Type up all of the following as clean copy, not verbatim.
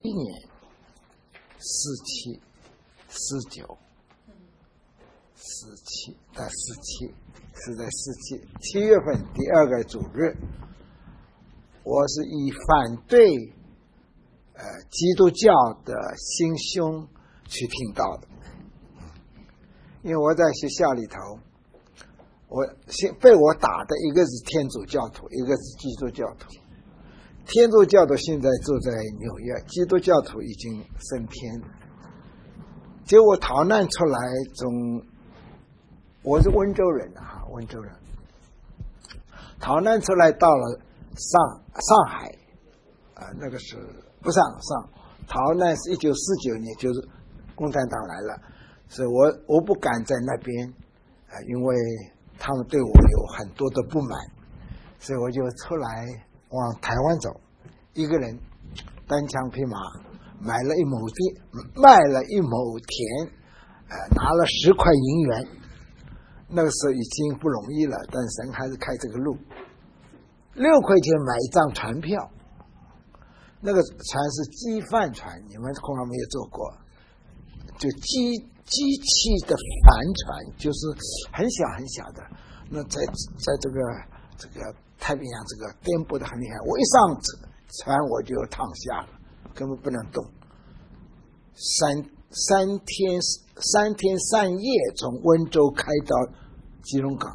年47、49、47是在7月份第2个主日，我是以反对基督教的心胸去听到的。因为我在学校里头，被我打的一个是天主教徒，一个是基督教徒。天主教徒现在住在纽约，基督教徒已经升天了。结果逃难出来，我是温州人啊，温州人，逃难出来到了上海，那个是不上逃难是1949年，就是共产党来了，所以我不敢在那边，因为他们对我有很多的不满，所以我就出来往台湾走，一个人单枪匹马买了一亩地，卖了一亩田，拿了10块银元。那个时候已经不容易了，但神还是开这个路。6块钱买一张船票，那个船是机帆船，你们恐怕没有坐过，就机器的帆船，就是很小很小的。那在这个太平洋这个颠簸的很厉害，我一上船我就躺下了，根本不能动。三天3夜从温州开到基隆港，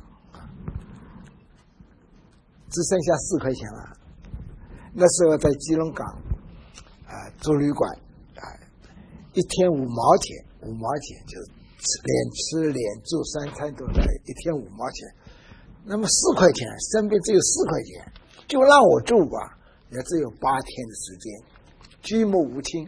只剩下4块钱了。那时候在基隆港住旅馆一天5毛钱，就是连吃连住3餐都来一天5毛钱。那么4块钱，身边只有4块钱，就让我住吧，也只有8天的时间，举目无亲。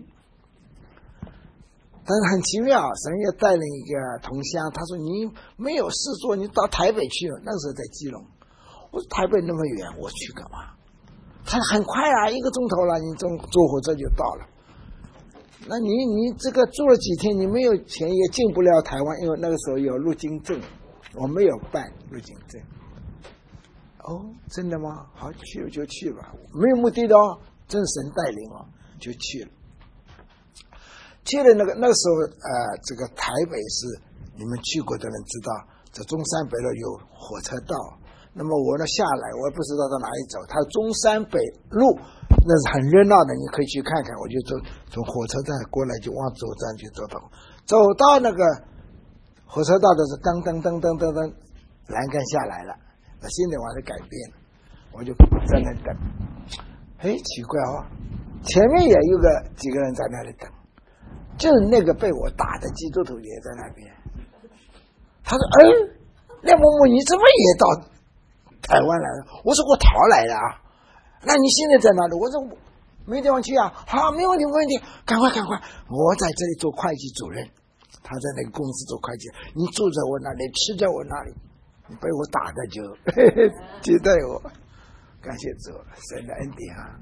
但是很奇妙，神也带领一个同乡，他说你没有事做，你到台北去了。那时候在基隆，我说台北那么远，我去干嘛？他说很快啊，1个钟头了，你坐火车就到了。那你这个住了几天，你没有钱也进不了台湾，因为那个时候有入境证，我没有办入境证。哦，真的吗？好，去就去吧，没有目的的哦，真神带领哦，就去了。去了那个时候，这个台北是你们去过的人知道，这中山北路有火车道。那么我呢下来，我也不知道到哪里走。它中山北路那是很热闹的，你可以去看看。我就从火车站过来，就往左站去走到那个火车道的是噔，栏杆下来了。那现在我还改变了，我就在那等。奇怪哦，前面也有几个人在那里等。就是那个被我打的基督徒也在那边，他说：“廖某某，你怎么也到台湾来了？”我说：“我逃来的啊。”那你现在在哪里？我说：“没地方去啊。”好，没问题，赶快！我在这里做会计主任，他在那个公司做会计，你住在我那里，吃在我那里，你被我打的就接待我，感谢主，神的恩典啊。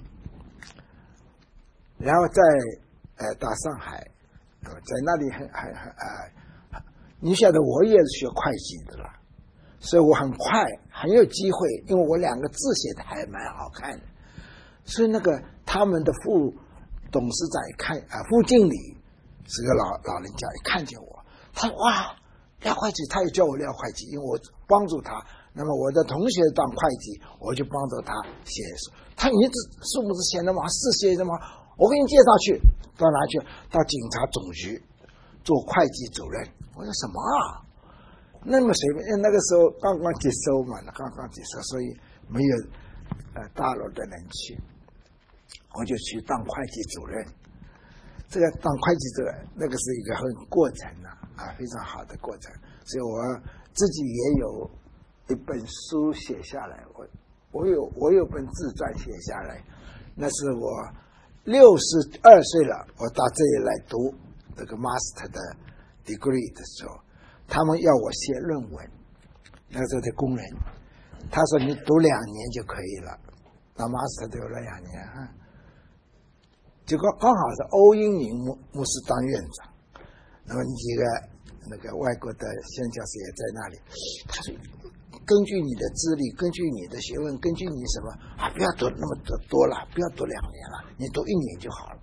然后到上海。在那里你晓得我也是学会计的了，所以我很快很有机会，因为我2个字写的还蛮好看的，所以那个他们的副董事长副经理是个老人家，一看见我，他说：“哇，廖会计！”他也叫我廖会计，因为我帮助他。那么我的同学当会计，我就帮助他写。他你是不是写的吗？是写的吗？我给你介绍去，到哪去？到警察总局做会计主任。我说什么啊？那么随便，那个时候刚刚接收嘛，所以没有大陆的人去，我就去当会计主任。这个当会计主任，那个是一个很过程非常好的过程。所以我自己也有一本书写下来，我有本自传写下来，那是我62岁了，我到这里来读这个 master 的 degree 的时候，他们要我写论文。那个时候的工人，他说你读2年就可以了，到 master 读了2年结果刚好是欧英明牧师当院长，那么几个那个外国的宣教士也在那里，他说根据你的资历，根据你的学问，根据你什么不要读那么多了，不要读2年了，你读1年就好了，就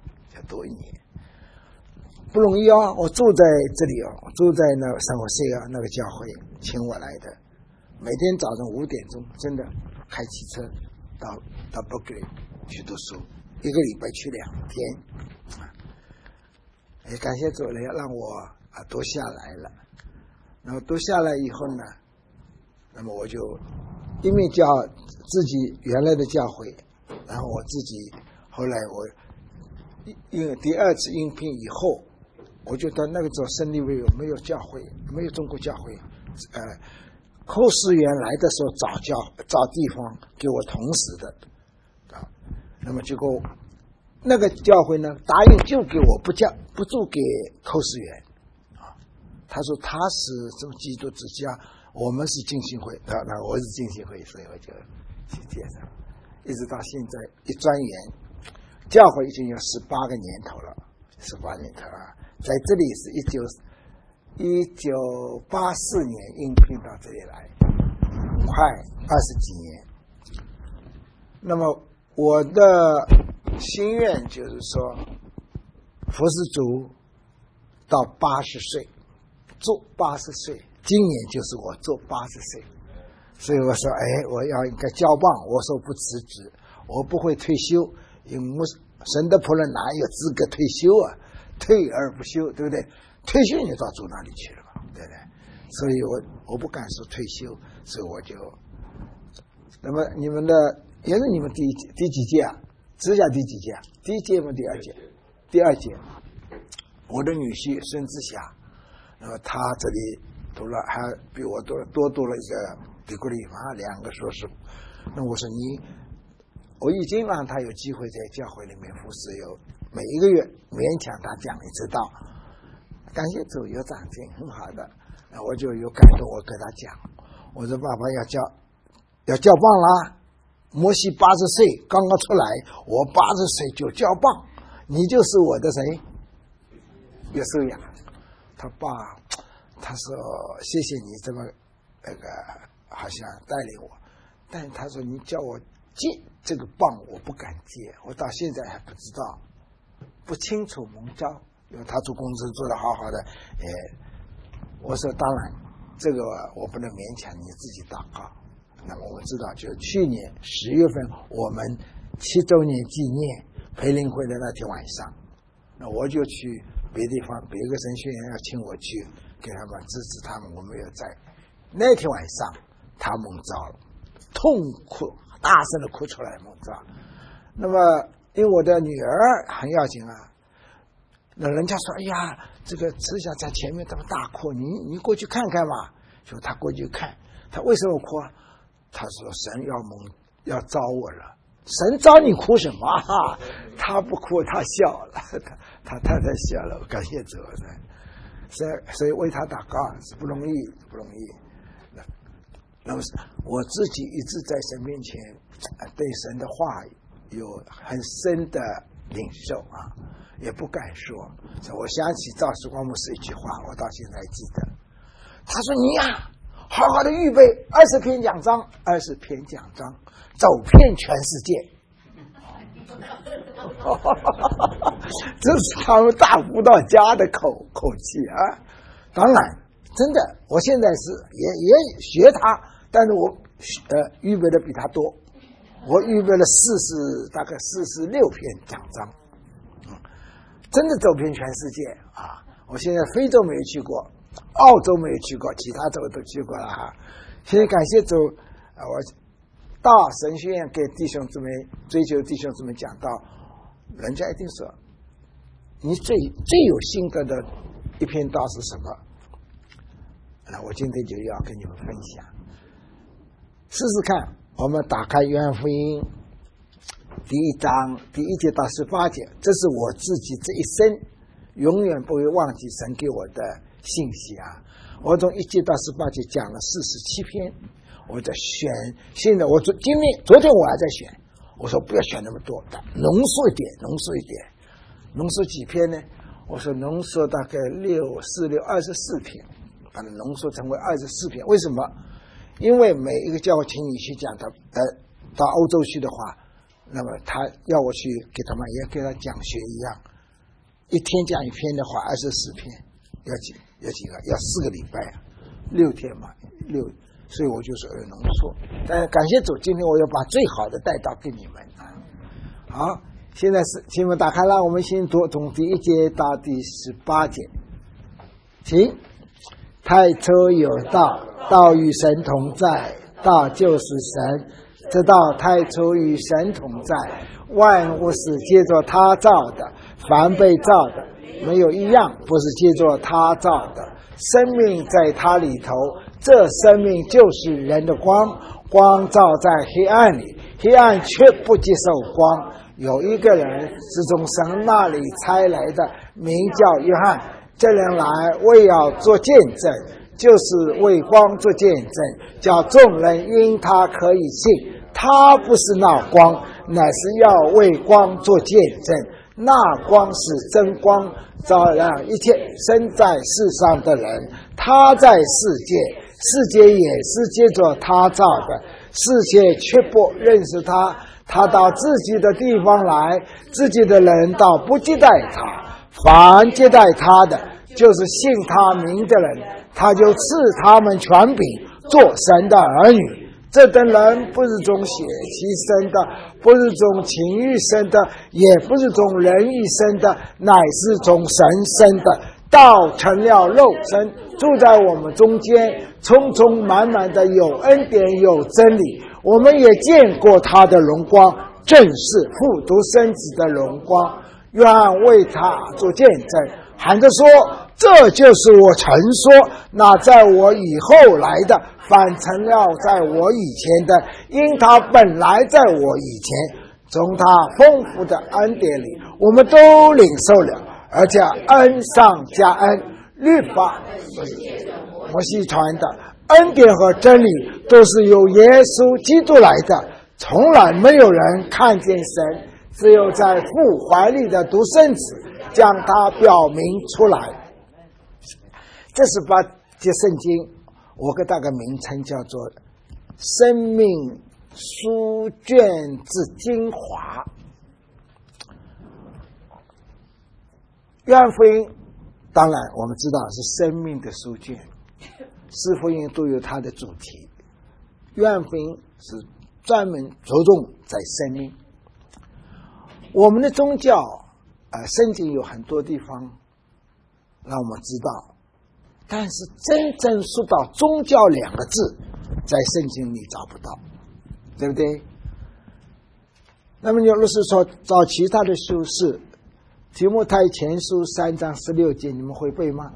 多一年，不容易啊！我住在这里哦，住在那圣何塞那个教会，请我来的，每天早上5点钟，真的开汽车到 Berkeley 去读书，一个礼拜去2天，也感谢主了，让我读下来了。然后读下来以后呢，那么我就一面教自己原来的教会，然后我自己后来我因为第2次应聘以后，我就到那个时候圣利威尔没有教会，没有中国教会，寇士员来的时候找地方给我同时的啊，那么结果那个教会呢答应就给我不住给寇士员啊，他说他是这种基督之家，我们是浸信会啊，那我是浸信会，所以我就去介绍，一直到现在一转眼，教会已经有18个年头了，18年头啊，在这里是1984年应聘到这里来，快20几年。那么我的心愿就是说，服侍主到80岁，做80岁，今年就是我做80岁，所以我说，我要应该交棒，我说不辞职，我不会退休，因为神的仆人哪有资格退休啊？退而不休，对不对？退休你到主那里去了嘛，对不对？所以我不敢说退休，所以我就，那么你们的也是你们第几届啊？直辖第几届？第1届吗？第2届？第2届。我的女婿孙志霞，那么他这里读了，还比我多读了一个degree嘛，2个硕士。那我说我已经让他有机会在教会里面服侍，有每一个月勉强他讲1次道，感谢主有长进，很好的。我就有感动，我跟他讲，我说爸爸要交棒啦，摩西80岁刚刚出来，我80岁就交棒，你就是我的谁？约书亚。他爸他说谢谢你这么好像带领我，但他说你叫我接这个棒我不敢接，我到现在还不知道，不清楚蒙召，因为他做公司做得好好的，我说当然这个我不能勉强你自己祷告。那么我知道就去年10月份我们7周年纪念培灵会的那天晚上，那我就去别地方，别个神学院要请我去给他们支持他们，我没有在。那天晚上他蒙召了，痛哭，大声的哭出来蒙召。那么因为我的女儿很要紧啊，那人家说哎呀这个慈祥在前面这么大哭，你过去看看嘛，就他过去看，他为什么哭啊？他说神要招我了。神招你哭什么？他不哭，他笑了，他太太笑了，感谢主。所以为他祷告是不容易，不容易。那么我自己一直在神面前对神的话有很深的领受啊，也不敢说。所以我想起赵时光牧师一句话，我到现在还记得。他说你呀，好好的预备20篇讲章，20篇讲章，走遍全世界。这是他们大辅导家的口气啊！当然，真的，我现在是也学他，但是我预备的比他多，我预备了大概46篇讲章，真的走遍全世界啊！我现在非洲没有去过，澳洲没有去过，其他州都去过了哈。现在感谢主，我到神学院给弟兄姊妹追求弟兄姊妹讲道，人家一定说你最有心得的一篇道是什么？那我今天就要跟你们分享，试试看。我们打开约翰福音第1章第1节到18节，这是我自己这一生永远不会忘记神给我的信息啊！我从1节到18节讲了47篇，我在选，现在昨天我还在选，我说不要选那么多，浓缩一点，浓缩几篇呢？我说浓缩大概24篇，把它浓缩成为24篇。为什么？因为每一个教会请你去讲到欧洲去的话，那么他要我去给他们也给他讲学一样， 一天讲一篇的话，24篇，要几个？要4个礼拜，6天嘛，6，所以我就是浓缩。但感谢主，今天我要把最好的带到给你们啊。好，现在是题目打开了，我们先读从第1节到第18节。行，太初有道，道与神同在，道就是神，这道太初与神同在，万物是借着他造的，凡被造的没有一样不是借着他造的，生命在他里头，这生命就是人的光，光照在黑暗里，黑暗却不接受光。有一个人是从神那里差来的，名叫约翰，这人来为要做见证，就是为光做见证，叫众人因他可以信。他不是那光，乃是要为光做见证。那光是真光，照亮一切生在世上的人。他在世界，世界也是借着他造的，世界却不认识他。他到自己的地方来，自己的人倒不接待他。凡接待他的，就是信他名的人，他就赐他们权柄，做神的儿女。这等人不是从血气生的，不是从情欲生的，也不是从人意生的，乃是从神生的。道成了肉身，住在我们中间，充充满满的有恩典有真理。我们也见过他的荣光，正是父独生子的荣光。约翰为他做见证，喊着说：这就是我曾说，那在我以后来的，反成了在我以前的，因他本来在我以前。从他丰富的恩典里，我们都领受了，而且恩上加恩。律法摩西传的，恩典和真理都是由耶稣基督来的，从来没有人看见神，只有在父怀里的独生子将他表明出来。这是把这圣经我给大家名称叫做生命书卷之精华。约翰福音当然我们知道是生命的书卷，四福音都有它的主题，约翰福音是专门着重在生命。我们的宗教圣经有很多地方让我们知道，但是真正说到宗教2个字，在圣经里找不到，对不对？那么有的是说找其他的修士，提摩太前书3章16节，你们会背吗？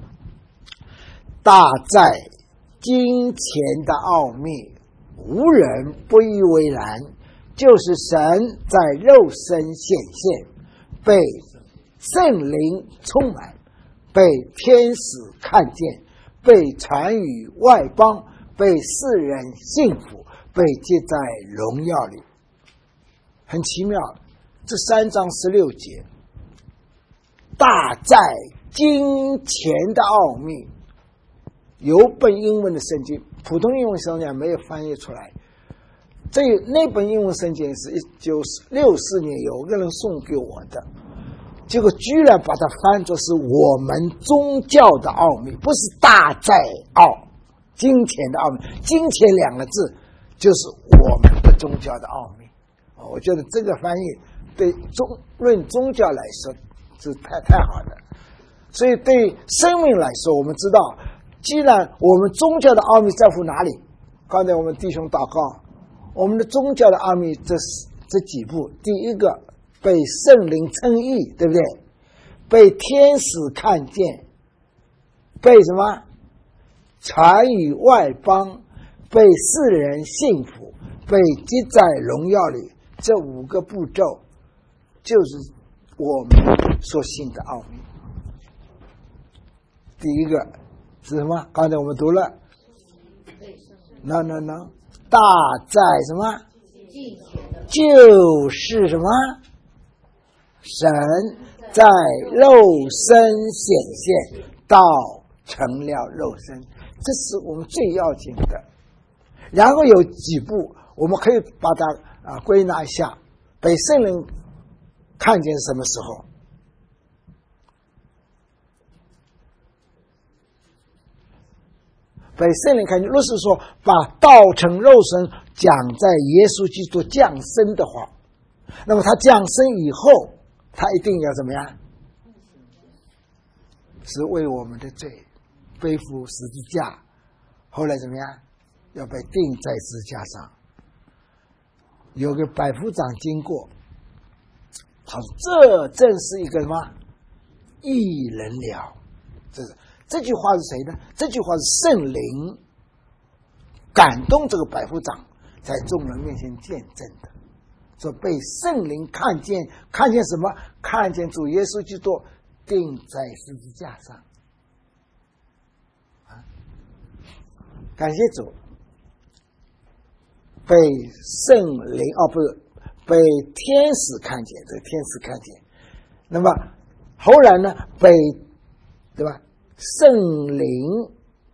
大在金钱的奥秘，无人不以为然，就是神在肉身显现，被圣灵充满，被天使看见，被传于外邦，被世人信服，被接在荣耀里。很奇妙，这3章16节，大在金钱的奥秘，有本英文的圣经，普通英文圣经没有翻译出来。那本英文圣经是1964年有个人送给我的，结果居然把它翻作是我们宗教的奥秘，不是大在金钱的奥秘，金钱2个字就是我们的宗教的奥秘。我觉得这个翻译对论宗教来说是太好了。所以对生命来说，我们知道既然我们宗教的奥秘在乎哪里，刚才我们弟兄祷告，我们的宗教的奥秘这几步，第一个被圣灵称义，对不对？被天使看见，被什么传于外邦，被世人信服，被接在荣耀里。这5个步骤就是我们所信的奥秘。第一个是什么？刚才我们读了 no 大在什么？就是什么？神在肉身显现，道成了肉身，这是我们最要紧的。然后有几步我们可以把它归纳一下。被圣灵看见什么时候？ 被圣灵看见。若是说把道成肉身讲在耶稣基督降生的话，那么他降生以后，他一定要怎么样？是为我们的罪背负十字架，后来怎么样？要被钉在十字架上。有个百夫长经过，他说：“这正是一个什么义人了。”这句话是谁呢？这句话是圣灵感动这个百夫长，在众人面前见证的。说被圣灵看见，看见什么？看见主耶稣基督钉在十字架上。感谢主，被圣灵不是被天使看见，这个天使看见。那么后来呢？被对吧？圣灵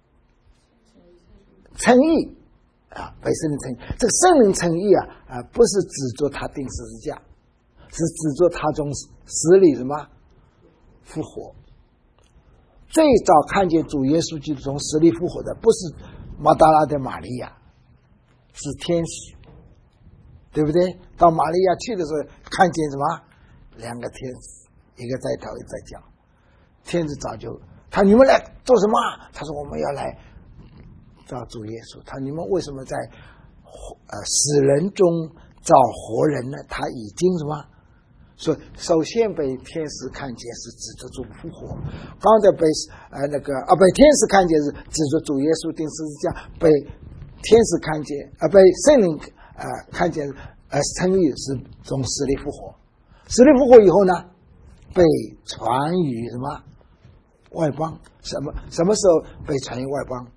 称义啊，被圣灵称义。这个圣灵称义不是指着他钉十字架，是指着他从死里什么复活。最早看见主耶稣基督从死里复活的，不是马达拉的玛利亚，是天使，对不对？到玛利亚去的时候，看见什么？两个天使，一个在头，一个在脚。天使早就他你们来做什么？他说我们要来找主耶稣。他你们为什么在死人中找活人呢？他已经什么？所以首先被天使看见是指着主复活，刚才被被天使看见是指着主耶稣钉十字架，被天使看见被圣灵看见称义是从死里复活。死里复活以后呢，被传于什么外邦？什么时候被传于外邦？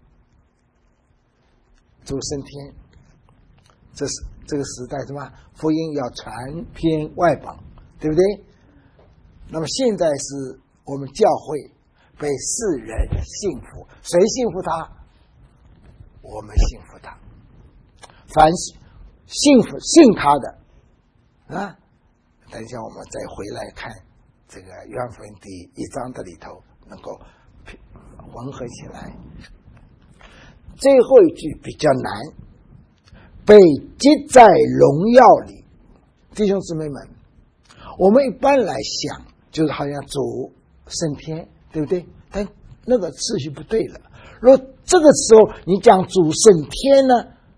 主升天，这是这个时代什么福音要传遍外邦，对不对？那么现在是我们教会被世人信服，谁信服他？我们信服他。凡信他的等一下我们再回来看这个约翰福音第1章的里头，能够混合起来。最后一句比较难，被接在荣耀里。弟兄姊妹们，我们一般来想就是好像主升天，对不对？但那个次序不对了。如果这个时候你讲主升天呢，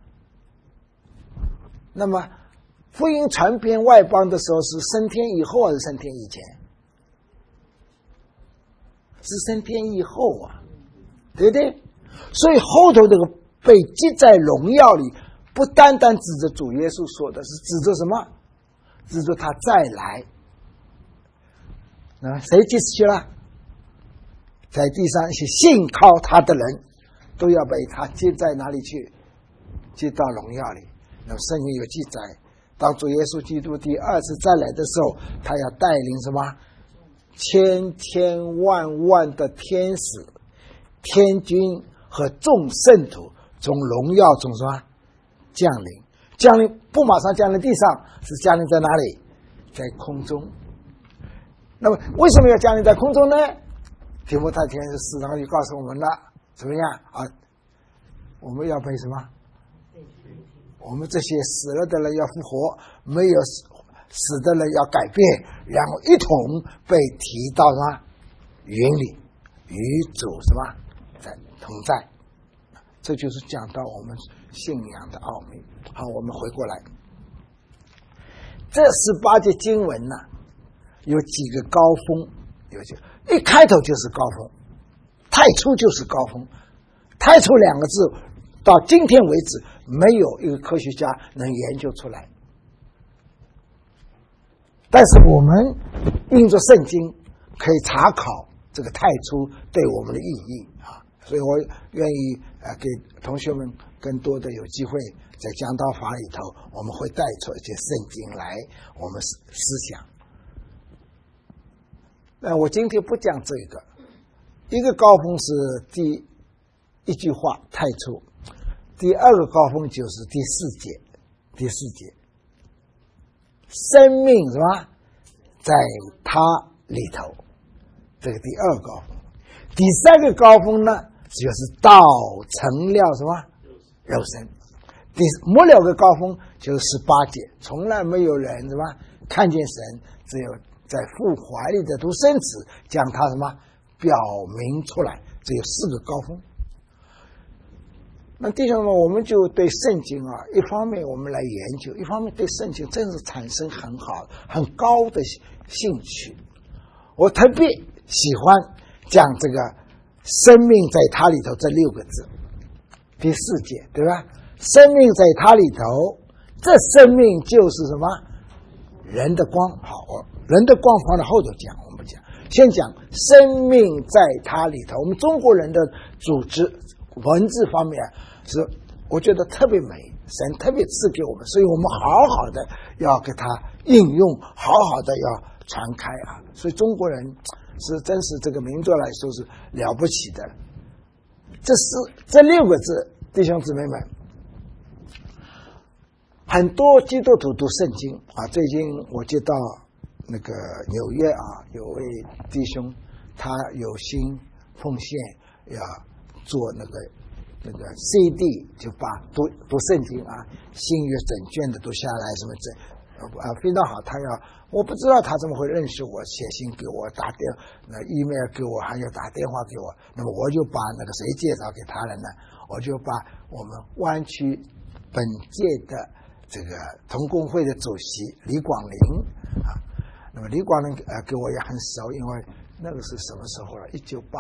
那么福音传遍外邦的时候是升天以后还是升天以前？是升天以后啊，对不对？所以后头这个被记在荣耀里，不单单指着主耶稣说的，是指着什么？指着他再来。那谁记去了？在地上一些信靠他的人，都要被他接在哪里去？接到荣耀里。那么圣经有记载，当主耶稣基督第二次再来的时候，他要带领什么？千千万万的天使、天军和众圣徒从荣耀中什么降临？降临不马上降临地上，是降临在哪里？在空中。那么为什么要降临在空中呢？提摩太前书4章就告诉我们了，怎么样啊？我们要被什么？我们这些死了的人要复活，没有死的人要改变，然后一同被提到什么云里，与主什么在同在。这就是讲到我们信仰的奥秘。好，我们回过来，这18节经文呢，有几个高峰，一开头就是高峰，太初就是高峰。太初2个字到今天为止没有一个科学家能研究出来，但是我们印着圣经可以查考这个太初对我们的意义啊，所以我愿意给同学们更多的有机会在讲道法里头，我们会带出一些圣经来我们思想。那我今天不讲这个，一个高峰是第一句话太初，第二个高峰就是第4节，生命是吧，在他里头，这个第二高峰。第3个高峰呢就是道成了什么肉身。末了的高峰就是18节，从来没有人什么看见神，只有在父怀里的独生子将他什么表明出来，只有4个高峰。那弟兄们，我们就对圣经啊，一方面我们来研究，一方面对圣经真是产生很好很高的兴趣。我特别喜欢讲这个生命在他里头这6个字，第4节，对吧？生命在他里头，这生命就是什么？人的光。好，人的光放在后头讲，我们讲，先讲生命在他里头。我们中国人的组织文字方面是我觉得特别美，神特别赐给我们，所以我们好好的要给它应用，好好的要传开啊。所以中国人是真是这个民族来说是了不起的。这6个字，弟兄姊妹们，很多基督徒读圣经啊。最近我接到那个纽约啊，有位弟兄，他有心奉献要做那个 CD， 就把读圣经啊，新约整卷的读下来，什么非常好。我不知道他怎么会认识我，写信给我，打email 给我，还有打电话给我。那么我就把那个谁介绍给他了呢？我就把我们湾区本届的这个同工会的主席李广林啊，那么李广林给我也很熟，因为那个是什么时候了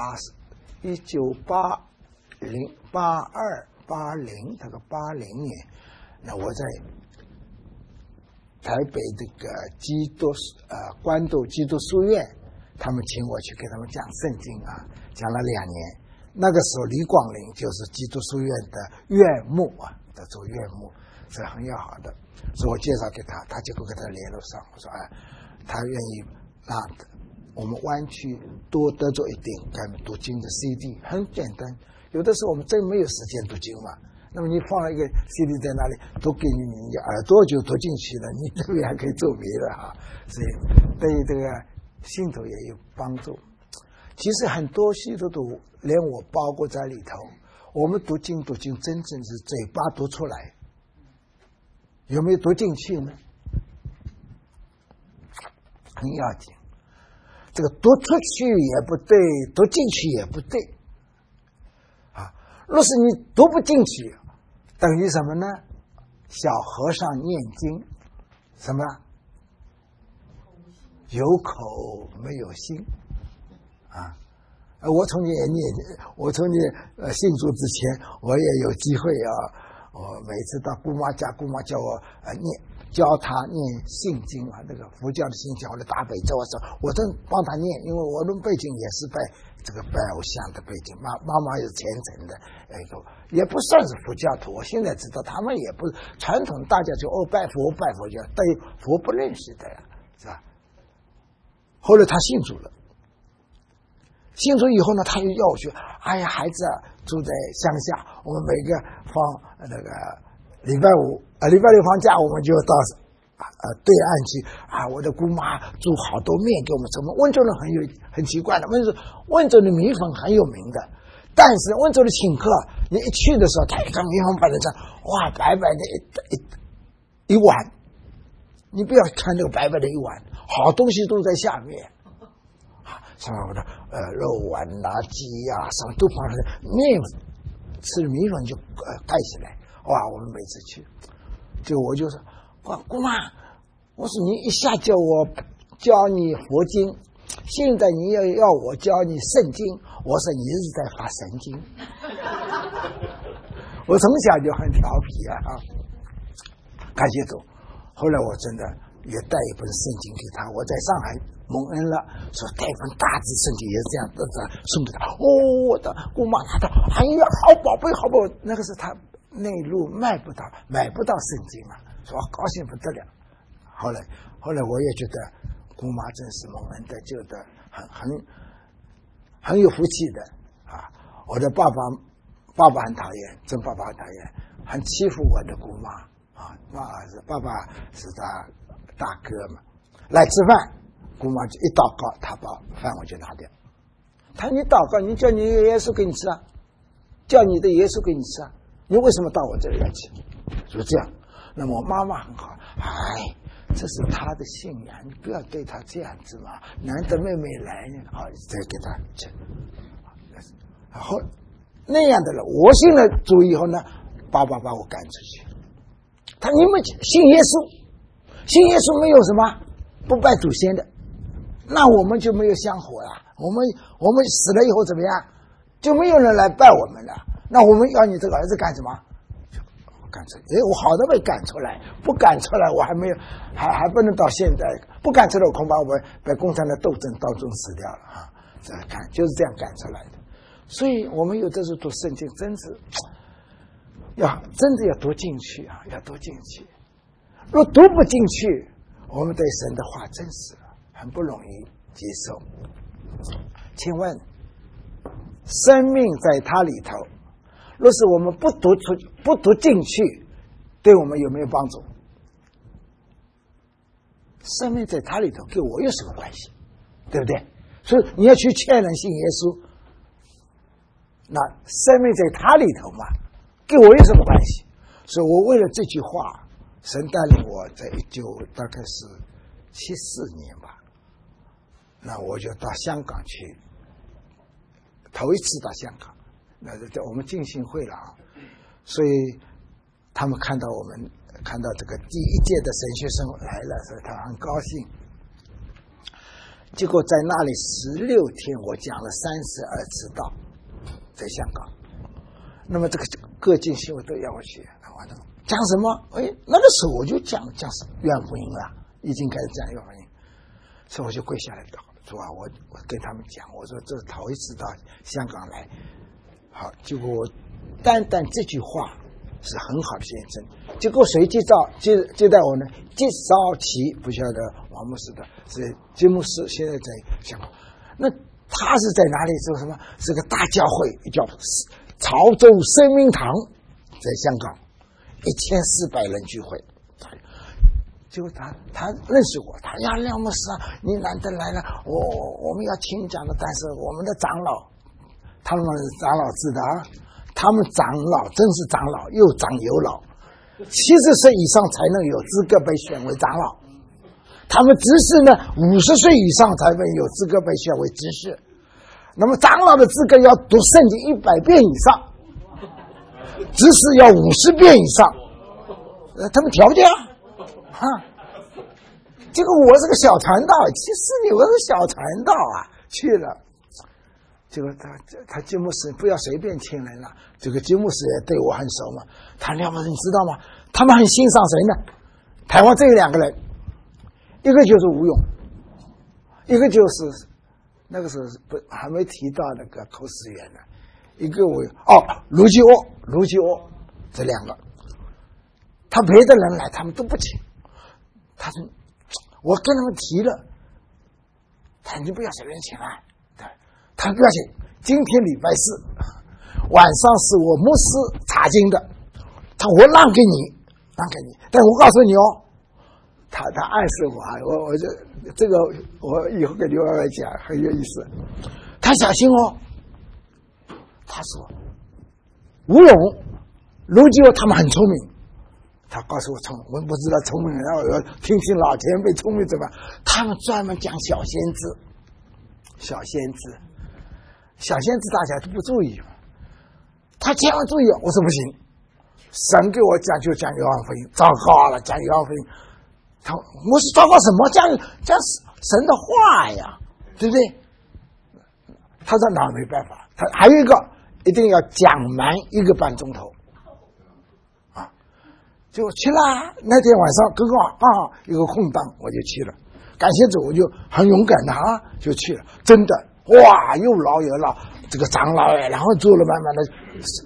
？1982、80，这个80年，那我在台北这个关渡基督书院，他们请我去给他们讲圣经啊，讲了2年。那个时候李广林就是基督书院的院牧啊，在做院牧，是很要好的，所以我介绍给他，他就跟他联络上，我说他愿意让我们湾区多得着一点跟读经的 CD， 很简单。有的时候我们真没有时间读经嘛，那么你放了一个 CD 在那里，读给你耳朵就读进去了，你这边还可以做别的啊，所以对这个信徒也有帮助。其实很多信徒都连我包括在里头，我们读经真正是嘴巴读出来，有没有读进去呢？很要紧。这个读出去也不对，读进去也不对啊。若是你读不进去，等于什么呢？小和尚念经，什么？有口没有心啊。我从你信主之前，我也有机会啊。我每次到姑妈家，姑妈叫我教他念信经啊，那个佛教的信经或者大悲咒，我都帮他念，因为我的背景也是拜偶像的背景，妈妈也是虔诚的，也不算是佛教徒。我现在知道他们也不是传统，大家就拜佛教，对佛不认识的呀，是吧？后来他信主了，信主以后呢，他又要我去，哎呀，孩子啊，住在乡下，我们每个放那个礼拜六放假，我们就到对岸去啊。我的姑妈煮好多面给我们吃。我们温州人很奇怪的，温州的米粉很有名的，但是温州的请客，你一去的时候，他一个米粉摆在这，哇，白白的一碗，你不要看那个白白的一碗，好东西都在下面。什么的肉丸啊、鸡啊，什么都放在面，吃了米粉就盖起来。哇，我们每次去，我就说，姑妈，我说你一下叫我教你佛经，现在你要我教你圣经，我说你是在发神经。我从小就很调皮啊，感谢主。后来我真的也带一本圣经给他，我在上海蒙恩了，说带一本大字圣经也是这样送给他。我的姑妈拿到，哎呀，好宝贝，好宝贝，那个是他内陆买不到圣经嘛，说高兴不得了。后来我也觉得姑妈真是蒙恩得救的，很有福气的啊。我的爸爸很讨厌，真爸爸很讨厌，很欺负我的姑妈啊。爸爸是他大哥嘛，来吃饭，姑妈就一祷告，他把饭我就拿掉。他你祷告，你叫你耶稣给你吃啊， 叫你的耶稣给你吃啊，你为什么到我这里来吃？就这样。那么我妈妈很好，这是他的信仰，你不要对他这样子嘛。难得妹妹来呢，再给他吃。然后那样的人，我信了主以后呢，爸爸把我赶出去。你们信耶稣，信耶稣没有什么不拜祖先的，那我们就没有香火了。我们死了以后怎么样？就没有人来拜我们了。那我们要你这个儿子干什么？赶出来，我好的被赶出来，不赶出来我还没有，还不能到现在，不赶出来我恐怕我被共产党斗争当中死掉了啊！这看就是这样赶出来的。所以我们有的时候读圣经，真的要读进去啊，要读进去。若读不进去，我们对神的话真是很不容易接受。请问，生命在它里头，若是我们不读进去，对我们有没有帮助？生命在它里头，跟我有什么关系？对不对？所以你要去劝人信耶稣，那生命在它里头嘛，跟我有什么关系？所以我为了这句话，神带领我在大概是74年吧，那我就到香港去，头一次到香港，那在我们浸信会了啊，所以他们看到这个第一届的神学生来了，所以他很高兴。结果在那里16天，我讲了32次道，在香港。那么这个各浸信会都要我去，讲什么？那个时候我就讲约翰福音了，已经开始讲约翰福音，所以我就跪下来祷主啊，我跟他们讲，我说这是头一次到香港来，好，结果我单这句话是很好的见证。结果谁接待我呢？接绍奇，不晓得王牧师的，是金牧师，现在在香港。那他是在哪里做什么？是个大教会，叫潮州生命堂，在香港1400人聚会。结果他认识我，他呀，廖牧师啊，你难得来了，我们要听讲的，但是我们的长老，他们长老制的啊，他们长老真是长老，又长又老，70岁以上才能有资格被选为长老，他们执事呢50岁以上才能有资格被选为执事。那么长老的资格要读圣经100遍以上，执事要50遍以上，他们条件啊，结果我是个小传道，74年我是小传道啊，去了。结果他金牧师不要随便请人了，这个金牧师也对我很熟嘛。他廖牧师你知道吗？他们很欣赏谁呢？台湾这2个人，一个就是吴勇，一个就是那个时候还没提到那个口试员呢，一个卢基欧，这2个，他别的人来他们都不请。他说我跟他们提了，他你不要随便请来，他不要紧。今天礼拜4晚上是我牧师查经的，我让给你，但我告诉你哦，他暗示我这个我以后跟刘二来讲很有意思。他小心哦，他说吴勇、卢基欧他们很聪明，他告诉我我们不知道聪明，然后我要听老前辈聪明怎么，他们专门讲小先知大家都不注意，他千万注意，我说不行，神给我讲就讲约翰福音，糟糕了，讲约翰福音，我是糟糕什么？讲神的话呀，对不对？他说那没办法，他还有一个一定要讲满1个半钟头啊，就去了。那天晚上刚好有个空档，我就去了。感谢主，我就很勇敢的就去了，真的哇，又老又老，这个长老然后做了慢慢的，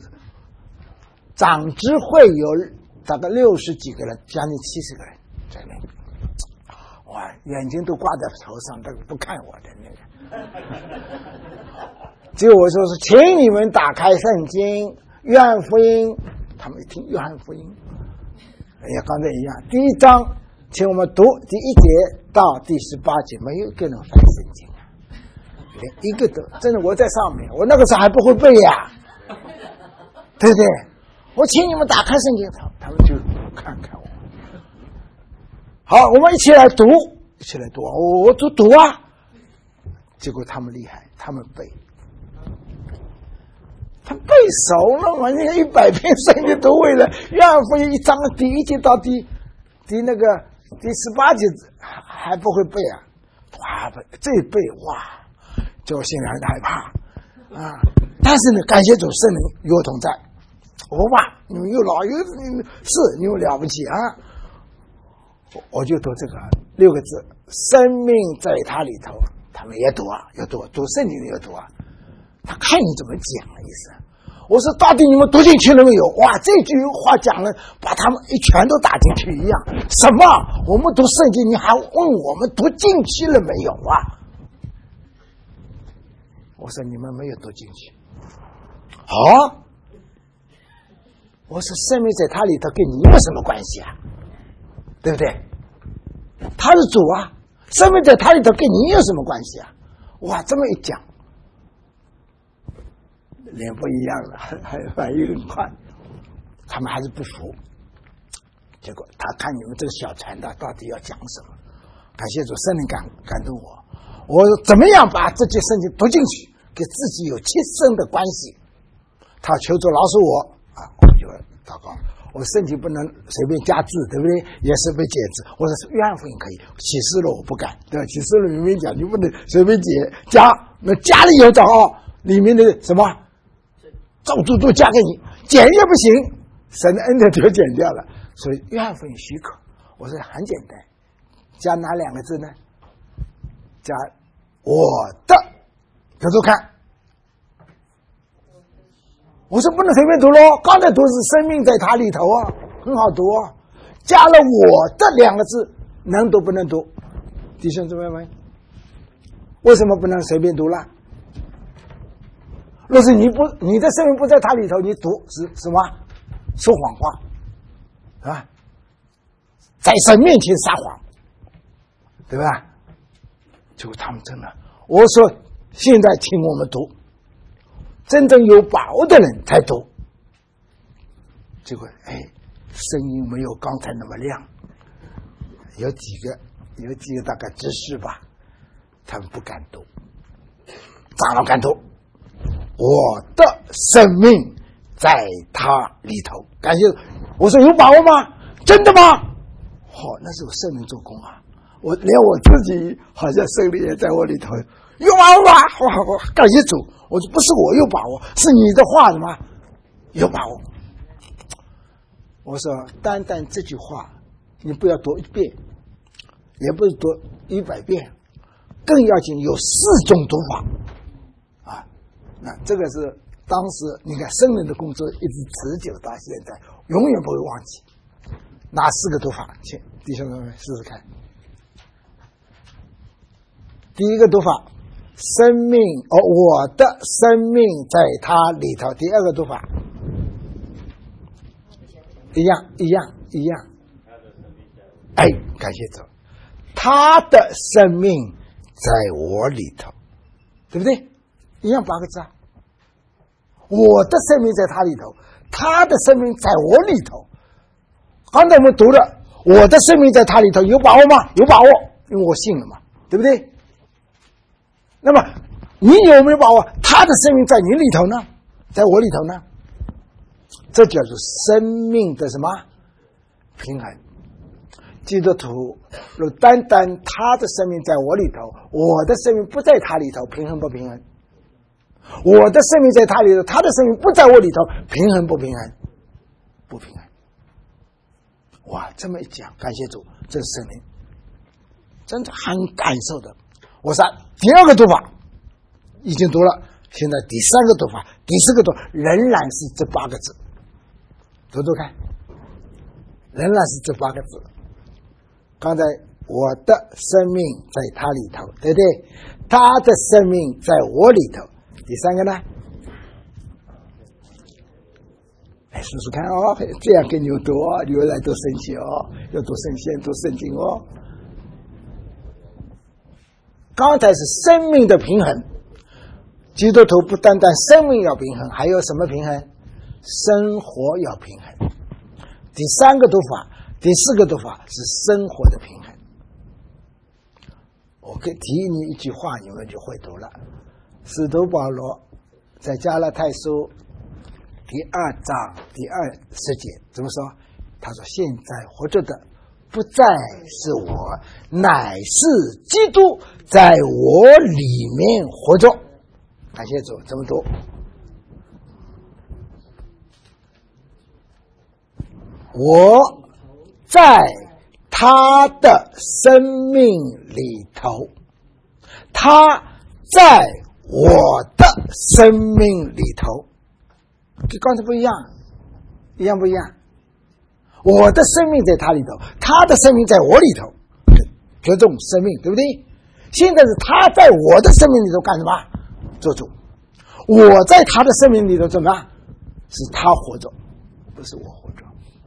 长执会有大概60几个人，将近70个人在那里，哇，眼睛都挂在头上，但不看我的那个。结果我说是，请你们打开圣经，约翰福音，他们一听约翰福音，刚才一样，第1章，请我们读第1节到第18节，没有一个人翻圣经啊，连一个都，真的我在上面，我那个时候还不会背呀， 对不对？我请你们打开圣经，他们就看看我。好，我们一起来读，我就读啊。结果他们厉害，他们背，他背熟了嘛？那个100篇圣经都为了约翰福音1章第1节到第18节还不会背啊！哇，这一背哇，就我心里很害怕啊！但是呢，感谢主，圣灵与我同在。我吧，你们又老又是你们了不起啊！我就读这个6个字：生命在他里头。他们也读啊，要读圣经也读啊。他看你怎么讲的意思。我说到底你们读进去了没有？哇，这句话讲了，把他们一拳都打进去一样。什么？我们读圣经，你还问我们读进去了没有啊？我说你们没有读进去。好，我说生命在他里头跟你有什么关系啊？对不对？他是主啊。生命在他里头跟你有什么关系啊？哇，这么一讲，脸不一样了，还反应很快，他们还是不服。结果他看你们这个小传道到底要讲什么？感谢主，圣灵感动我，我怎么样把这节圣经读进去，给自己有切身的关系。他求主饶恕我啊，我就祷告。我圣经不能随便加字，对不对？也是被解字。我说约翰福音可以，启示录我不敢，对吧？启示录明明讲你不能随便加，那加了以后找里面的什么咒诅都加给你，减也不行，神的恩典就减掉了。所以约翰福音许可，我说很简单，加哪2个字呢？加我的，读读看。我说不能随便读咯，刚才读是生命在他里头啊，很好读啊。加了我的2个字，能读不能读？弟兄姊妹们，为什么不能随便读啦？若是你的生命不在他里头，你读是什么？说谎话啊，在神面前撒谎，对吧？就他们真的，我说现在听我们读。真正有把握的人才读，结果声音没有刚才那么亮，有几个大概执事吧，他们不敢读，长老敢读。我的生命在他里头，感谢。我说有把握吗？真的吗？那是我圣灵做工啊！我连我自己好像圣灵也在我里头，有把握吧？我感谢主。我说不是我有把握，是你的话什么有把握。我说单单这句话，你不要读1遍，也不是读100遍，更要紧有4种读法啊。那这个是当时你看圣人的工作一直持久到现在，永远不会忘记。哪4个读法？请弟兄们试试看。第一个读法。生命我的生命在他里头。第2个读法一样。感谢主，他的生命在我里头，对不对？一样8个字啊。我的生命在他里头，他的生命在我里头。刚才我们读了，我的生命在他里头，有把握吗？有把握，因为我信了嘛，对不对？那么你有没有把握他的生命在你里头呢？在我里头呢？这叫做生命的什么平衡。基督徒若单单他的生命在我里头，我的生命不在他里头，平衡不平衡？我的生命在他里头，他的生命不在我里头，平衡不平衡？不平衡。哇，这么一讲，感谢主，这是圣灵，真的很感受的。我说第2个读法已经读了，现在第3个读法，第4个读法仍然是这8个字，读读看，仍然是这8个字。刚才我的生命在他里头，对不对？他的生命在我里头。第3个呢？试试看哦，这样跟你读哦，原来读圣经哦，要读圣贤，读圣经哦。刚才是生命的平衡，基督徒不单单生命要平衡，还有什么平衡？ 生活要平衡。第三个读法，第四个读法是生活的平衡。我可以提你一句话，你们就会读了。使徒保罗在加拉太书第2章第20节怎么说？他说：“现在活着的不再是我，乃是基督在我里面活着。”感谢主，怎么读？我在他的生命里头，他在我的生命里头，跟刚才不一样，一样不一样？我的生命在他里头，他的生命在我里头，这种生命，对不对？现在是他在我的生命里头干什么？做主。我在他的生命里头怎么样？是他活着，不是我活着。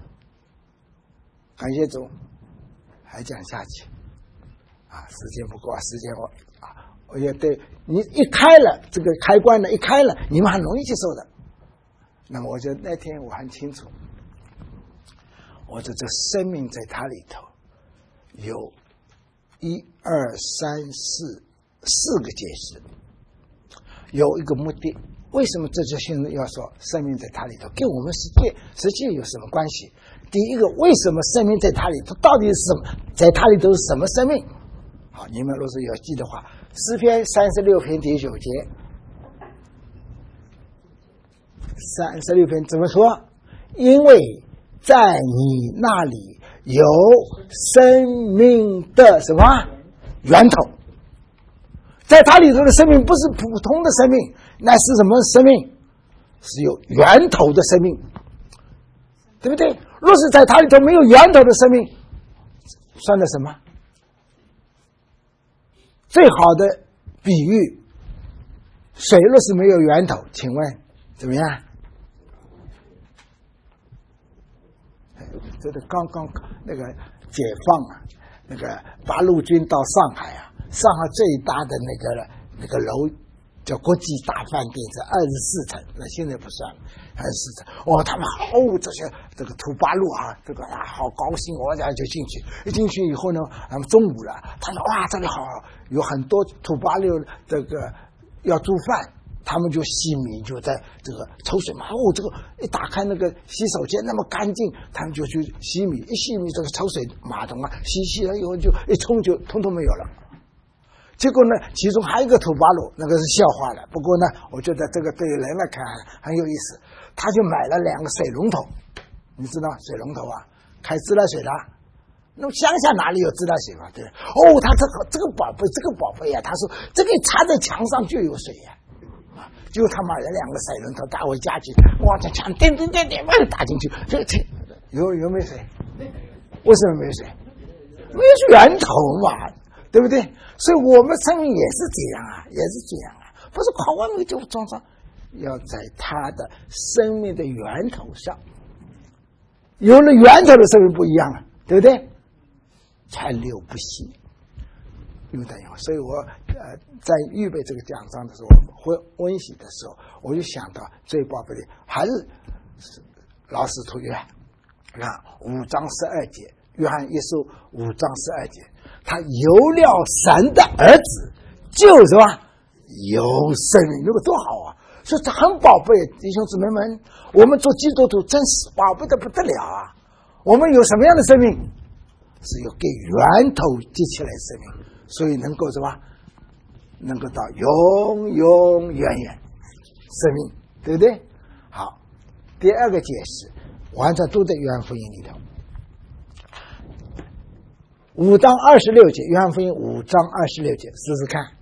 感谢主，还讲下去啊！时间不够啊，时间我也对你一开了这个开关了，一开了，你们很容易接受的。那么我觉得那天我很清楚，我的这生命在他里头有1、2、3、4个解释，有一个目的。为什么这些现在要说生命在他里头，跟我们实际有什么关系？第一个，为什么生命在他里头？到底是什么？在他里头是什么生命？好，你们若是有记的话，诗篇36篇第9节，36篇怎么说？因为在你那里有生命的什么源头？在他里头的生命不是普通的生命，那是什么生命？是有源头的生命，对不对？若是在他里头没有源头的生命，算的什么？最好的比喻，水若是没有源头，请问怎么样？这个刚刚那个解放啊，那个八路军到上海啊，上海最大的那个楼叫国际大饭店是24层，那现在不算了，24层。哦，他们这个土八路啊，这个好高兴，我俩就进去。一进去以后呢，他们中午了，他说哇，这里好，有很多土八路这个要做饭。他们就洗米，就在这个抽水马这个一打开那个洗手间那么干净，他们就去洗米，一洗米这个抽水马桶啊，洗了以后就一冲就通通没有了。结果呢，其中还有一个土八路，那个是笑话了。不过呢，我觉得这个对人来看很有意思。他就买了2个水龙头，你知道水龙头啊，开自来水的。那么乡下哪里有自来水嘛？对。哦，他这个宝贝呀，他说这个插在墙上就有水呀。结果他买了2个水龙头，带回家去，哇，这墙点打进去，这有没水？为什么没水？没有源头嘛，对不对？所以我们生命也是这样啊，不是靠外面就装上，要在他的生命的源头上，有了源头的生命不一样了，对不对？川流不息。所以我在预备这个讲章的时候，温习的时候，我就想到最宝贝的还是老使徒约翰，看5章12节，约翰一书5章12节，他有了神的儿子，就什么有生命，那个多好啊！所以这很宝贝，弟兄姊妹们，我们做基督徒真是宝贝的不得了啊！我们有什么样的生命？是有给源头接起来的生命。所以能够什么？能够到永永远远生命，对不对？好，第2个解释完全都在约翰福音里头。5章26节，约翰福音5章26节，试试看，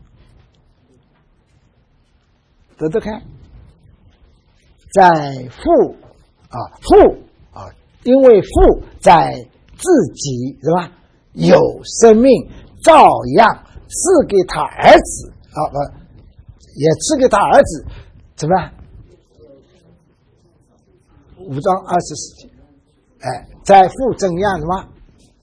读读看。在父，因为父在自己是吧有生命。照样赐给他儿子，也赐给他儿子，怎么样？5章24节，在父怎样什么？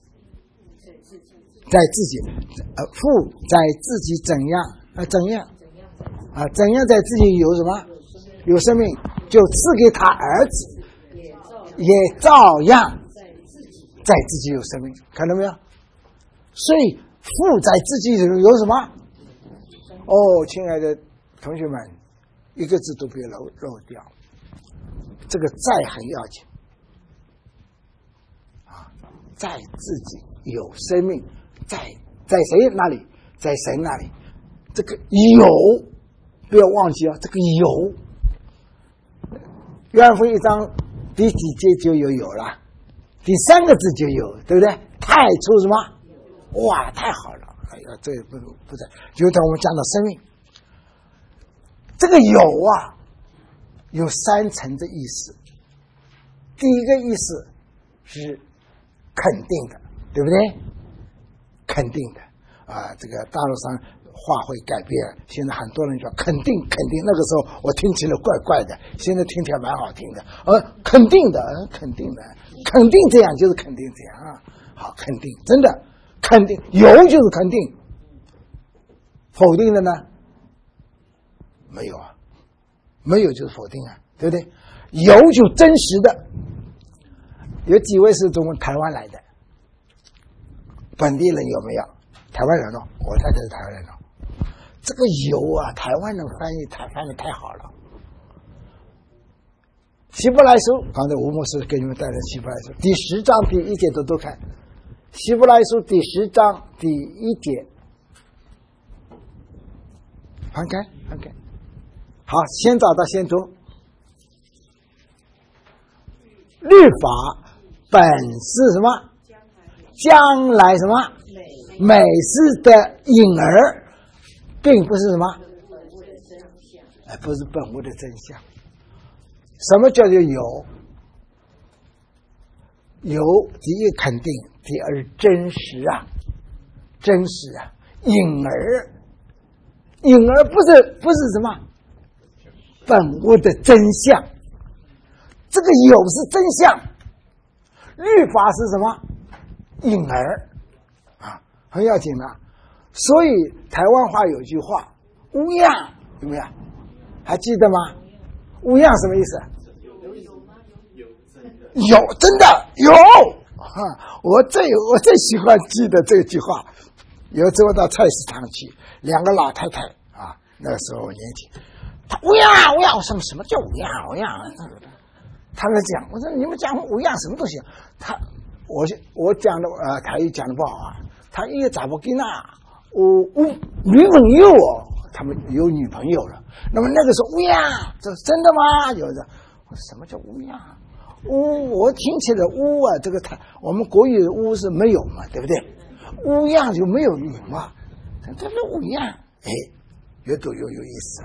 在自己，父在自己怎样在自己有什么？有生命， 就赐给他儿子，也照样在自己有生命。看到没有？所以父在自己有什么？哦，亲爱的同学们，一个字都别漏掉，这个在很要紧啊！在自己有生命，在谁那里？在神那里。这个有，不要忘记啊！这个有，约翰福音1章第几节就有了，第3个字就有，对不对？太初什么？哇，太好了！哎呀，这不在，就等我们讲到生命。这个有啊，有3层的意思。第一个意思是肯定的，对不对？肯定的啊，这个大陆上话会改变，现在很多人叫肯定，那个时候我听起来怪怪的，现在听起来蛮好听的。肯定的，肯定这样就是肯定这样啊。好，肯定，真的肯定，有就是肯定，否定的呢？没有啊，没有就是否定啊，对不对？有就真实的。有几位是从台湾来的本地人？有没有？台湾人哦，我太太是台湾人哦。这个有啊，台湾人翻译太好了。希伯来书，刚才吴牧师给你们带来希伯来书第10章第1节都看。希伯来书第10章第1节，翻开。好，先找到先读。律法本是什么？将来什么？美事的影儿，并不是什么？不是本物的真相。什么叫做有？有，第一肯定，第二真实啊，影儿不是什么？本物的真相。这个有是真相，律法是什么？影儿啊，很要紧的。所以台湾话有句话，无恙，有没有？还记得吗？无恙什么意思？有，真的有啊！我最喜欢记得这句话。有一次我到菜市场去，2个老太太啊，那个时候我年轻，他无恙，我说什么叫无恙？他们讲，我说你们讲无恙什么东西？我讲的台语讲的不好啊。他一个咋不跟我女朋友哦，他们有女朋友了。那么那个时候无恙，这是真的吗？有的，我说什么叫无恙？我听起来无啊，这个我们国语的无是没有嘛，对不对？无恙就没有嘛，这是无恙，越读越有意思。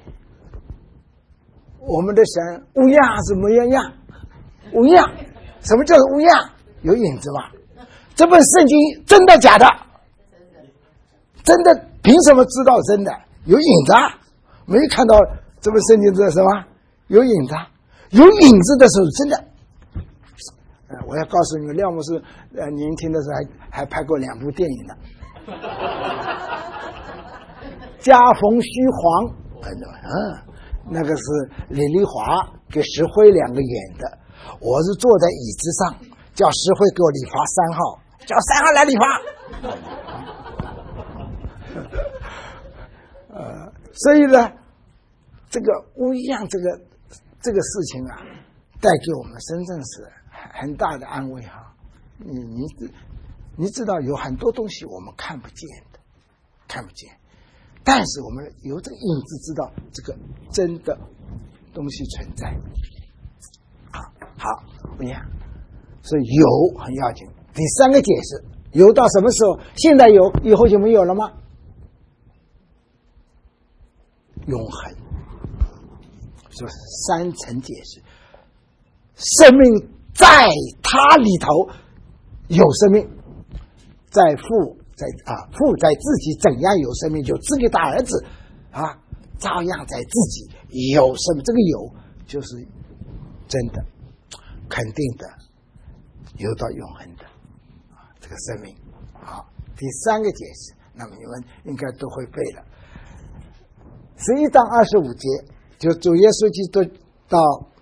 我们的神无恙是没有恙，无恙，什么叫做无恙？有影子吗？这本圣经真的假的？真的，凭什么知道真的？有影子啊？没看到这本圣经是什么？有影子啊？有影子的时候真的。我要告诉你们，廖牧师年轻的时候还拍过2部电影呢，家逢虚晃，那个是李丽华给石辉2个演的，我是坐在椅子上，叫石辉给我理发3号，叫3号来理发。所以呢，这个不一样，这个事情啊，带给我们真正是很大的安慰哈。你知道有很多东西我们看不见，但是我们有这个影子知道这个真的东西存在。好，不一样，所以有很要紧。第3个解释，有到什么时候？现在有，以后就没有了吗？永恒，说3层解释，生命在他里头有生命，父在自己怎样有生命，就赐给他儿子啊，照样在自己有生命。这个有就是真的、肯定的，有到永恒的这个生命。好，第3个解释，那么你们应该都会背了。11章25节，就主耶稣基督到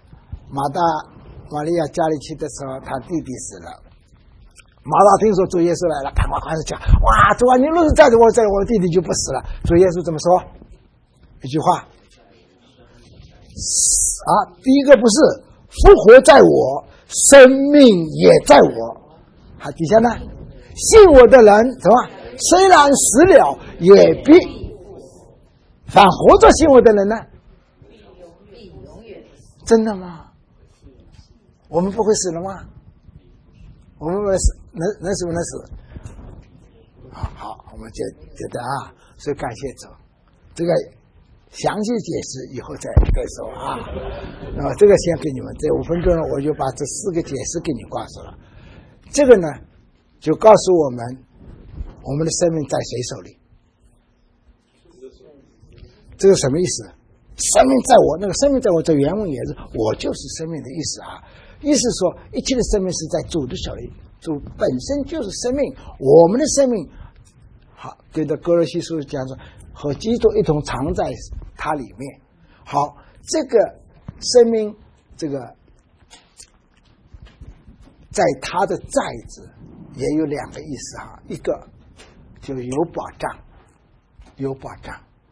玛利亚家里去的时候，他弟弟死了。马大听说主耶稣来了，赶快讲，哇，主啊，你若是在着我，我弟弟就不死了。主耶稣怎么说？一句话啊，第一个不是复活在我，生命也在我。好，底下呢，信我的人什么？虽然死了，也必反活着信我的人呢？真的吗？我们不会死了吗？我们能死不能死？好，我们觉得啊，所以感谢主，这个详细解释以后再说啊。那么这个先给你们，这5分钟我就把这4个解释给你告诉了。这个呢，就告诉我们，我们的生命在谁手里？这个什么意思？生命在我，那个生命在我，这原文也是我就是生命的意思啊。意思说，一切的生命是在主的手里，主本身就是生命，我们的生命，好，对着哥罗西书讲说，和基督一同藏在他里面。好，这个生命，这个在他的在字也有2个意思哈，一个就有保障，有保障。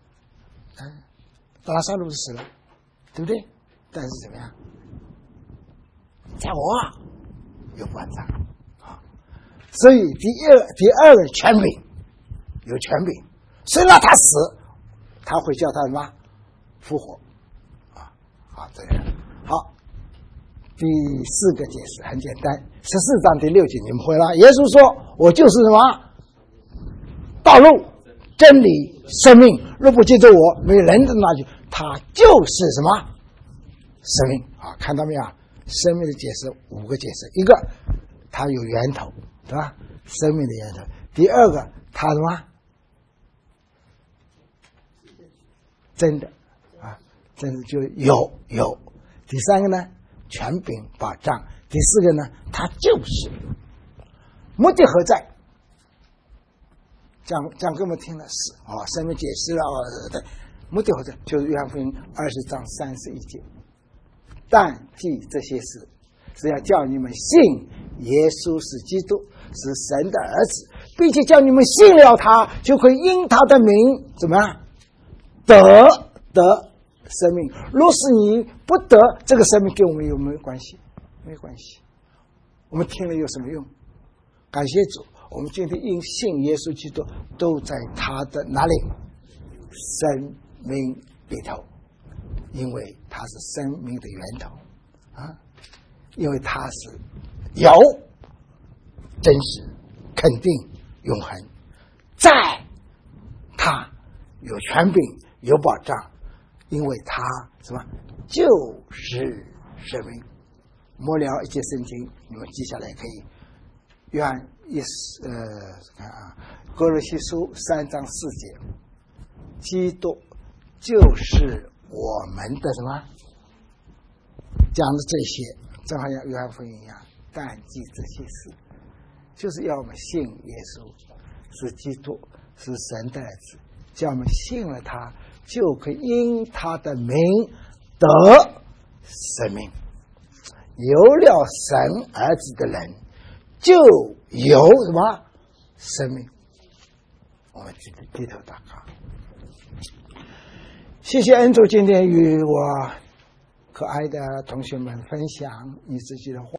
拉萨路死了，对不对？但是怎么样？在我有保障啊，所以第二个权柄，有权柄，虽然他死，他会叫他什么复活啊？好，这样好。第4个解释很简单，14章第6节你们会了。耶稣说：“我就是什么道路、真理、生命，若不借着我，没有人能拿去。他就是什么生命啊？看到没有？生命的解释5个解释，一个它有源头，对吧？生命的源头。第2个，它什么真的啊？真的就有。第3个呢，权柄保障。第4个呢，它就是目的何在？讲给我们听的是啊，生命解释了对。目的何在？就是约翰福音20章31节。但记这些事，是要叫你们信耶稣是基督，是神的儿子，并且叫你们信了他，就会因他的名怎么样得生命。若是你不得这个生命，跟我们有没有关系？没有关系。我们听了有什么用？感谢主，我们今天因信耶稣基督，都在他的哪里？生命里头，因为它是生命的源头啊，因为它是有真实、肯定、永恒，在它有权柄、有保障，因为它什么就是生命。末了一节圣经，你们记下来可以。约翰哥罗西书3章4节，基督就是我们的什么？讲的这些，正好像约翰福音一样，但记这些事，就是要我们信耶稣是基督，是神的儿子，叫我们信了他，就可以因他的名得生命。有了神儿子的人，就有什么生命？我们低头祷告。谢谢恩主今天与我可爱的同学们分享你自己的话。